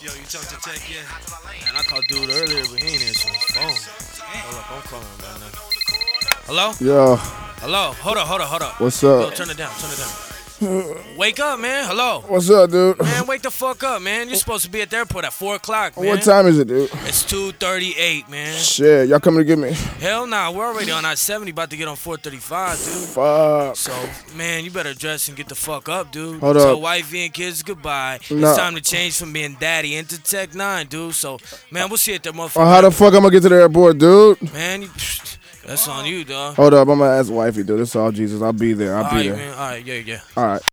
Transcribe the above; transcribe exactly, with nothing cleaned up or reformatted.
Yo, you talked to Tech yet? Man, I called dude earlier, but he ain't answering his phone. Hold up, I'm calling him right now. Hello? Yo, Hello? Hold up, hold up, hold up. what's Yo, up? turn it down, turn it down. Wake up, man. Hello. What's up, dude? Man, wake the fuck up, man. You're supposed to be at the airport at four o'clock, man. What time is it, dude? It's two thirty-eight, man. Shit, y'all coming to get me? Hell nah, we're already on I seventy, about to get on four thirty-five, dude. Fuck. So, man, you better dress and get the fuck up, dude. Hold Tell up. wifey and kids goodbye. Nah. It's time to change from being daddy into Tech nine, dude. So, man, we'll see you at the motherfucker. Oh, how the fuck I'm gonna get to the airport, dude? Man, you, that's on you, dog. Hold up, I'm gonna ask wifey, dude. It's all Jesus. I'll be there. I'll All be right, there. man. All right, yeah, yeah. All right.